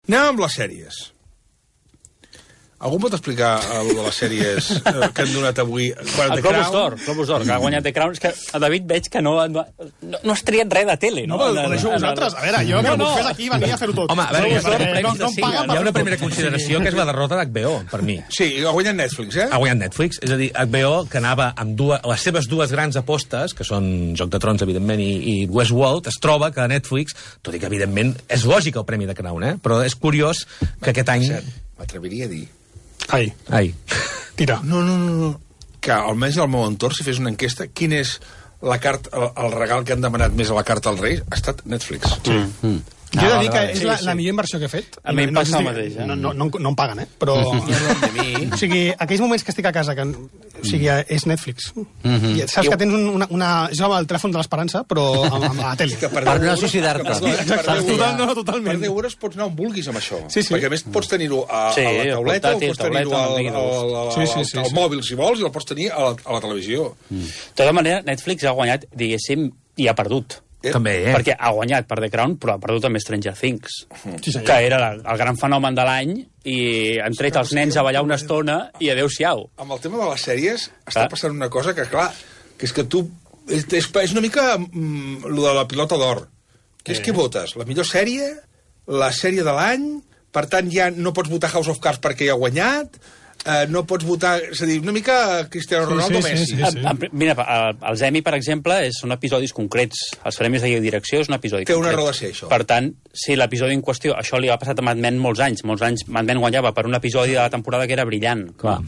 Anem amb les sèries. Algú pot explicar el de les sèries que han donat avui? El Globus d'Or, que ha guanyat The Crown. És que a David veig que no has triat res de tele. No, però ho deixo vosaltres. A veure, jo que puc fer aquí venia a fer-ho tot. Home, a veure, no em paguen. hi ha una primera consideració que és la derrota d'HBO, per mi. Sí, ha guanyat Netflix, Ha guanyat Netflix, és a dir, HBO, que anava amb les seves dues grans apostes, que són Joc de Trons, evidentment, i Westworld, es troba que Netflix, tot i que, evidentment, és lògic el Premi de Crown, però és curiós que aquest any... M'atreviria a dir... Ai. Tira. No. Que almenys al meu entorn, si fes una enquesta, quin és la carta, el regal que han demanat més a la carta als Reis, ha estat Netflix. Jo he de dir que és la millor inversió que he fet. A mi em passa el mateix. No em paguen, però... O sigui, aquells moments que estic a casa, o sigui, és Netflix. I saps que tens és el telèfon de l'esperança, però amb la tele. Per no suïcidar-te. Totalment. Per 10 euros pots anar on vulguis amb això. Sí. Perquè a més pots tenir-ho a la tauleta, o pots tenir-ho al mòbil, si vols, i el pots tenir a la televisió. De tota manera, Netflix ha guanyat, diguéssim, i ha perdut. També, Perquè ha guanyat per The Crown, però ha perdut amb Stranger Things, que era el gran fenomen de l'any, i han tret els nens a ballar una estona i adéu-siau. Amb el tema de les sèries està passant una cosa que, clar, que és que tu... És una mica lo de la pilota d'or. Que és que votes la millor sèrie, la sèrie de l'any, per tant ja no pots votar House of Cards perquè ja ha guanyat... no pots votar... És a dir, una mica Cristiano Ronaldo o Messi. Mira, els Emmy, per exemple, són episodis concrets. Els premis de direcció és un episodi concret. Té una raó de ser, això. Per tant, si l'episodi en qüestió... Això li ha passat a Mad Men molts anys. Mad Men guanyava per un episodi de la temporada que era brillant. Clar.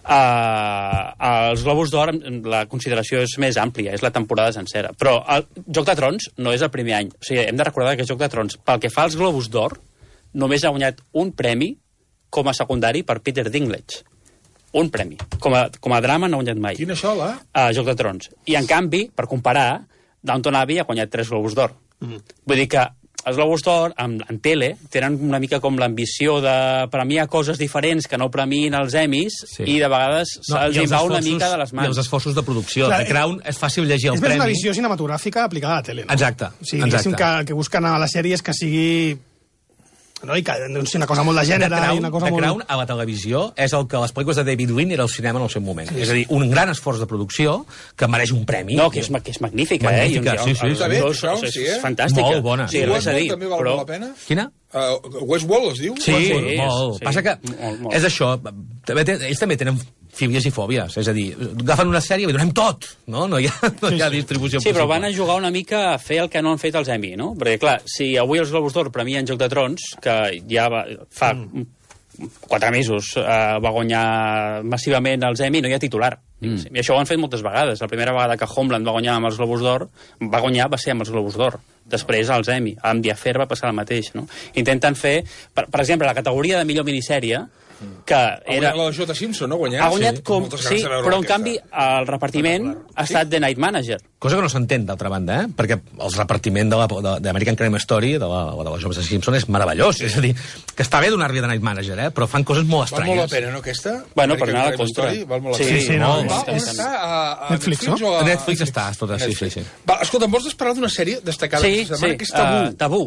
Els Globus d'Or, la consideració és més àmplia, és la temporada sencera. Però el Joc de Trons no és el primer any. O sigui, hem de recordar que Joc de Trons, pel que fa als Globus d'Or, només ha guanyat un premi com a secundari per Peter Dinklage. Un premi. Com a drama no ha guanyat mai. Quina xola? Joc de Trons. I, en canvi, per comparar, Downton Abbey ha guanyat 3 Globus d'Or. Vull dir que els Globus d'Or, en tele, tenen una mica com l'ambició de premiar coses diferents que no premiïn els Emmys, i de vegades se'ls va una mica de les mans. I els esforços de producció. The Crown és fàcil llegir el premi. És més una visió cinematogràfica aplicada a la tele, no? Exacte. O sigui, que busquen a les sèries que sigui... No? I que una cosa molt de gènere i una cosa molt... The Crown molt... a la televisió és el que les pel·lícules de David Lean era al cinema en el seu moment. És a dir, un gran esforç de producció que mereix un premi. No, que és magnífica, magnífica, sí. És fantàstica. Molt bona. Sí, res a dir, també val molt la pena? Quina? Westworld es diu? Sí, molt. Passa que és això, ells també tenen fílies i fòbies, és a dir, agafen una sèrie i li donem tot, no? No hi ha distribució possible. Sí, però van a jugar una mica a fer el que no han fet els Emmy, no? Perquè, clar, si avui els Globus d'Or premien Joc de Trons, que ja fa 4 mesos va guanyar massivament els Emmy, no hi ha titular. I això ho han fet moltes vegades. La primera vegada que Homeland va guanyar amb els Globus d'Or, va ser amb els Globus d'Or. Després els Emmy. Amb The Affair va passar el mateix, no? Intenten fer, per exemple, la categoria de millor minissèrie, que era... La de J. Simpson, no? Ha guanyat com... Sí, però en canvi el repartiment ha estat The Night Manager. Cosa que no s'entén, d'altra banda, perquè el repartiment d'American Crime Story, de la J. Simpson, és meravellós. És a dir, que està bé donar-li The Night Manager, però fan coses molt estranyes. Val molt la pena, no, aquesta? Bueno, per anar a la contra. Val molt la pena. Sí, no. On està? A Netflix, no? A Netflix està, tota, sí. Escolta, em vols parlar d'una sèrie destacada aquesta setmana, que és Tabú? Tabú.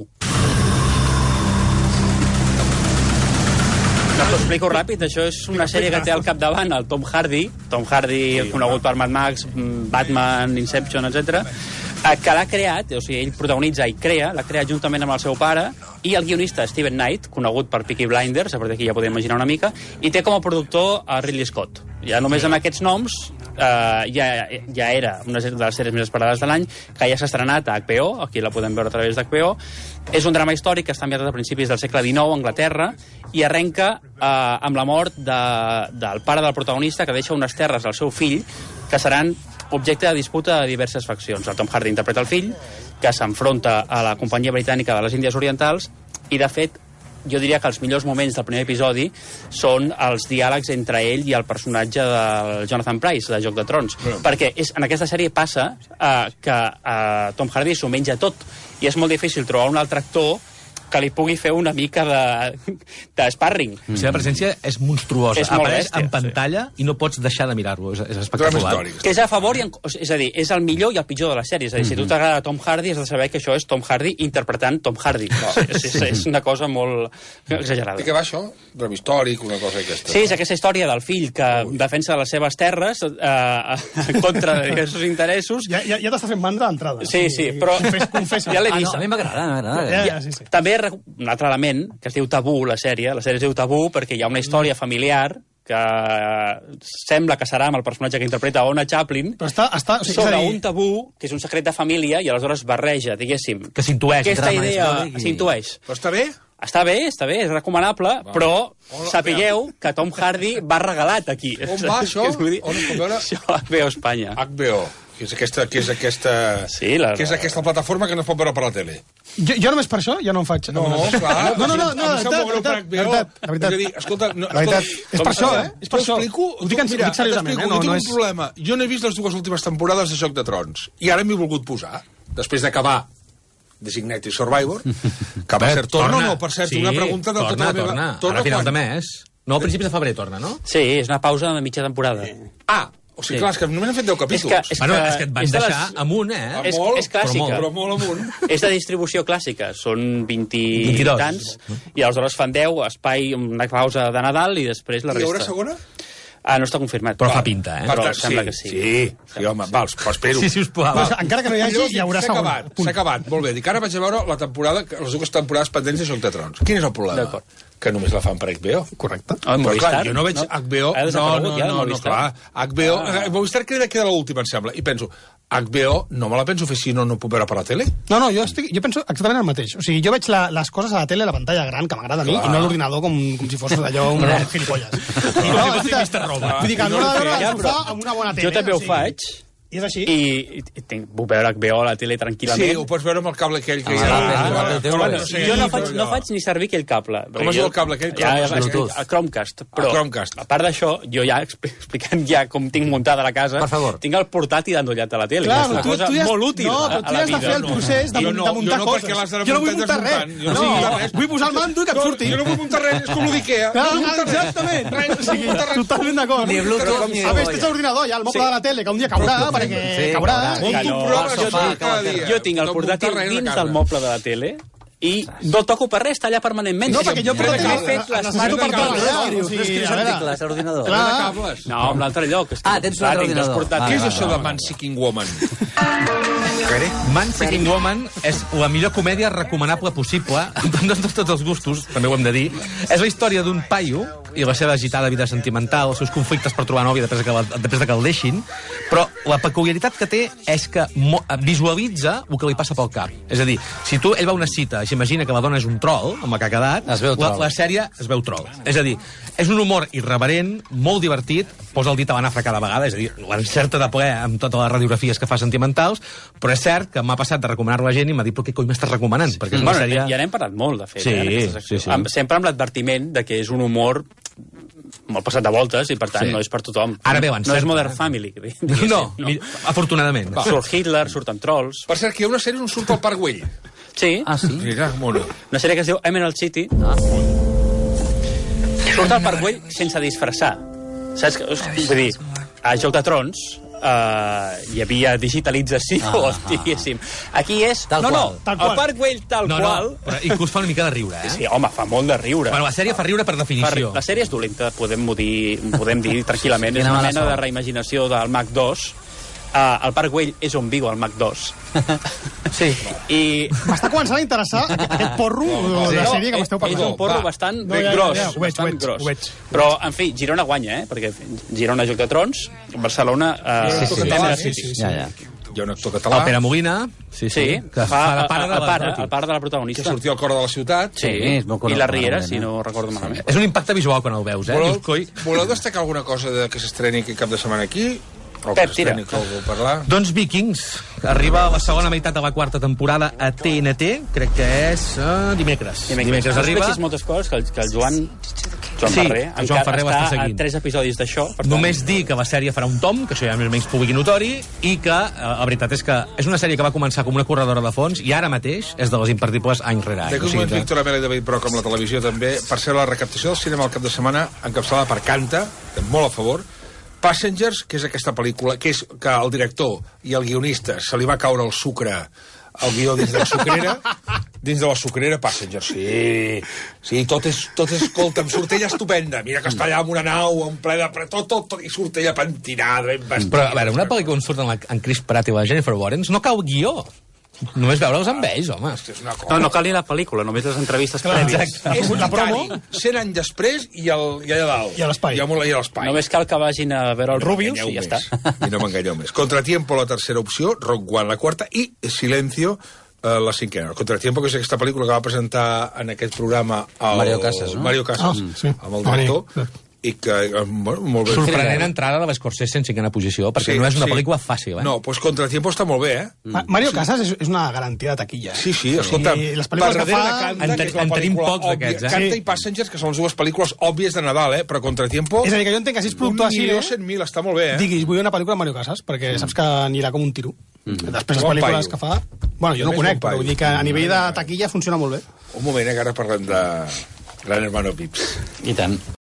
T'ho explico ràpid. Això és una sèrie que té al capdavant el Tom Hardy, conegut per Mad Max, Batman, Inception, etc., que l'ha creat, o sigui, ell protagonitza i crea, l'ha creat juntament amb el seu pare, i el guionista Steven Knight, conegut per Peaky Blinders, a partir d'aquí ja podem imaginar una mica, i té com a productor a Ridley Scott. Ja només amb aquests noms ja era una de les sèries més esperades de l'any, que ja s'ha estrenat a HBO, aquí la podem veure a través d'HBO. És un drama històric que està ambientat a principis del segle XIX a Anglaterra i arrenca amb la mort del pare del protagonista, que deixa unes terres al seu fill que seran objecte de disputa de diverses faccions. El Tom Hardy interpreta el fill, que s'enfronta a la companyia britànica de les Índies Orientals, i de fet jo diria que els millors moments del primer episodi són els diàlegs entre ell i el personatge del Jonathan Pryce, de Joc de Trons. Perquè en aquesta sèrie passa que Tom Hardy s'ho menja tot, i és molt difícil trobar un altre actor que li pugui fer una mica de sparring. La seva presència és monstruosa. És molt Apareix bèstia, en pantalla i no pots deixar de mirar-lo. És espectacular. Que és a favor, és a dir, és el millor i el pitjor de la sèrie. És a dir, si tu t'agrada Tom Hardy, has de saber que això és Tom Hardy interpretant Tom Hardy. És una cosa molt exagerada. I què va això? Drama històric, una cosa aquesta. Sí, és aquesta història del fill que defensa les seves terres en contra de diversos interessos. Ja t'estàs fent mandra d'entrada. Sí, però Confessa. ja l'he Ah, no, vist. a mi m'agrada. Sí. També un altre element que es diu Tabú, la sèrie es diu Tabú perquè hi ha una història familiar que sembla que serà amb el personatge que interpreta Ona Chaplin, Però està sobre un tabú, que és un secret de família, i aleshores barreja, diguéssim. Que s'intueix. Aquesta drama idea històric i- s'intueix. Però està bé? Està bé, és recomanable, però sapigueu que Tom Hardy va regalat aquí. On va això? Vull dir, On ho puc veure? Això a HBO Espanya. HBO, que és aquesta Sí, que és aquesta plataforma que no es pot veure per la tele. Jo només per això ja no em faig. No, clar. No, Em sap molt greu per HBO. la veritat. És a dir, escolta... La veritat, és per això, És per això. Ho dic seriosament, jo tinc un problema. Jo no he vist les dues últimes temporades de Joc de Trons. I ara m'he volgut posar, després d'acabar Designated Survivor, que per cert, torna o no? Per cert, una pregunta de tota la meva... Torna a final de mes. No, a principis de febrer torna, no? Sí, és una pausa de mitja temporada. O sigui, clar, és que només han fet 10 capítols. És Bueno, és que et van és de les- deixar amunt, eh? És clàssica. Però molt amunt. És de distribució clàssica, són 20 i 22. tants, i aleshores fan 10, espai, una pausa de Nadal, i després la I hi haurà resta. segona? No està confirmat. Però fa pinta, eh? Però sembla que sí. Sí, home, val, però espero. Sí, sisplau. Però encara que no hi hagi, hi haurà segona. S'ha acabat, molt bé. Dic, ara vaig a veure la temporada, les dues temporades pendents de Joc de Trons. Quin és el problema? D'acord. Que només la fan per HBO. Correcte. Ah, Però clar, Movistar, jo no veig HBO... Ha desaparegut ja, No, Movistar. clar. HBO... Movistar crec que queda l'última, em sembla. I penso, HBO no me la penso fer si no puc veure per la tele. No, jo penso exactament el mateix. O sigui, jo veig les coses a la tele, a la pantalla gran, que m'agrada a mi, i no a l'ordinador com si fos allò un gilipolles. Vull dir que m'ho he de veure al sofà amb una bona tele. Jo també ho faig, I és així. i puc veure HBO a la tele tranquil·lament. Sí, ho pots veure amb el cable aquell que hi Bueno, ha. jo no faig ni servir aquell cable. Com es diu el cable aquell? El Chromecast. Però, Chromecast. a part d'això, jo ja, explicant ja com tinc muntada la casa, Per favor. tinc el portàtil endollat a la tele. Clar, és una tu cosa ja molt útil no, però a tu la ja has de vida. fer el procés de Jo no, muntar jo no, coses. perquè l'has d'anar Jo no vull muntant muntar res. desmuntant. Jo no vull muntar res. Vull posar el mando i que et surti. Jo no vull muntar res, és com l'Ikea. Exactament. O sigui, totalment d'acord. Ni Bluetooth ni A més, cebolla. tens l'ordinador ja, el moble de la tele, que un dia caurà, perquè caurà. Monto un programa al de sofà, sofà cada dia. Jo tinc el No portàtil muntar res de dins casa. del moble de la tele i no toco per res, està allà permanentment. No, perquè jo Crec que m'he portàtil fet les necessito per màquines. treballar. O No sigui, escrius a veure, articles a l'ordinador. Clar. De cables. No, en l'altre lloc. És que Tens un altre tinc dos ordinador. portàtils. Què és això de Man Seeking Woman? Man Seeking Woman és la millor comèdia recomanable possible, amb tots els gustos, també ho hem de dir. És la història d'un paio i la seva agitada vida sentimental, els seus conflictes per trobar nòvia després de que el deixin, però la peculiaritat que té és que visualitza el que li passa pel cap. És a dir, si ell va a una cita i s'imagina que la dona és un troll, amb la que ha quedat, Es veu troll. la sèrie es veu troll. És a dir, és un humor irreverent, molt divertit, posa el dit a la nafra cada vegada, és a dir, l'encerta de ple amb totes les radiografies que fa sentimentals, però és cert que m'ha passat de recomanar-lo a gent i m'ha dit, però què coi m'estàs recomanant? Perquè és una Bueno, sèrie... ja n'hem parlat molt, de fet. Sí, en aquesta secció. sí. Sempre amb l'advertiment de que és un humor molt passat de voltes i, per tant, Sí. no és per tothom. Ara bé, no és l'encerta. Modern Family. No, afortunadament. Surt Hitler, surten trolls. Per cert, que hi ha una sèrie on surt el Parc Güell. Sí, Ah, sí? Mira, mono. una sèrie que es diu Emerald City. Surt al Parc Güell sense disfressar. Saps? Vull dir, a Joc de Trons hi havia digitalització, diguéssim. Aquí és... Tal no, qual. Tal el qual. Parc Güell tal No, qual... no, però inclús fa una mica de riure, eh? Sí, home, fa molt de riure. Bueno, la sèrie fa riure per definició. La sèrie és dolenta, podem dir tranquil·lament. És Quina una mala mena sort. de reimaginació del Mac 2. El Parc Güell és on viu el Mac 2. Sí. I m'està començant a interessar aquest porro de la sèrie que m'esteu és un parlant. porro va. bastant No, ja, gros. ja, ho veig, bastant gros. ho veig. Però, en fi, Girona guanya, perquè Girona Joc de Trons, Barcelona... Sí, Emerald sí, City. sí. Ja, ja. Hi ha un actor El català Pere Molina, sí, Sí, que fa de pare de el l'Atlètic. pare de la que protagonista. sortia al cor de la ciutat. Sí, és molt i la conegut, Riera, realment, si no recordo malament. És un impacte visual quan el veus, eh? Voleu, Dius, coi... voleu destacar alguna cosa que s'estreni aquest cap de setmana aquí? O Pep, que s'estreni, tira. que algú parlar? Doncs Vikings, que arriba a la segona meitat de la quarta temporada a TNT, crec que és dimecres. Dimecres arriba. expliquis moltes coses que el Joan Joan Ferrer. el Joan Ferrer ho està Està a seguint. 3 episodis d'això. per tant- Només dir que la sèrie farà un tom, que això ja més o menys públic i notori, i que la veritat és que és una sèrie que va començar com una corredora de fons i ara mateix és de les imperdibles any rere any. D'aquí un moment, Víctor Amela i David Broc amb la televisió també. Per ser la recaptació del cinema al cap de setmana, encapçalada per Canta, molt a favor. Passengers, que és aquesta pel·lícula, que és que el director i el guionista se li va caure el sucre al guió dins de la sucrera, dins de la sucrera, Passengers, sí, tot és, escolta'm, surt ella estupenda, mira que està allà amb una nau, en ple de... Tot, i surt ella pentinada, ben vestida. Però, a veure, una pel·lícula on surten en Chris Pratt i la Jennifer Lawrence no cau guió. Només veure'ls amb ells, home. És una cosa. No cal ni la pel·lícula, només les entrevistes prèvies. Exacte. És La promo. Titanic, 100 anys després i allà dalt. I a l'espai. I a l'espai. Només cal que vagin a veure el Rubius M'enganyeu i ja està. més. I no m'enganyeu més. Contratiempo, la tercera opció, Rock One, la quarta, i Silencio, la cinquena. Contratiempo, que és aquesta pel·lícula que va presentar en aquest programa Mario Casas, no? Mario Casas, sí. amb el director, i que, bueno, molt bé. Sorprenent entrada de l'Scorsese en cinquena posició, perquè no és una pel·lícula fàcil, eh? No, doncs Contratiempo està molt bé, eh? Mario Casas és una garantia de taquilla. Sí, escolta, I les pel·lícules que fa... Canta, que és la en tenim pel·lícula pocs òbvia. d'aquests, Canta Sí. i Passengers, que són les dues pel·lícules òbvies de Nadal, però Contratiempo... És a dir, que jo entenc que si és productor de cine, 1.100.000, està molt bé, eh? diguis, vull una pel·lícula de Mario Casas, perquè saps que anirà com un tiro. Després les Bon pel·lícules paio. que fa... Bueno, jo no ho Només conec, bon però paio. vull dir que a nivell de taquilla funciona molt bé. Un moment, que ara parlem de Gran Hermano Pips. I tant.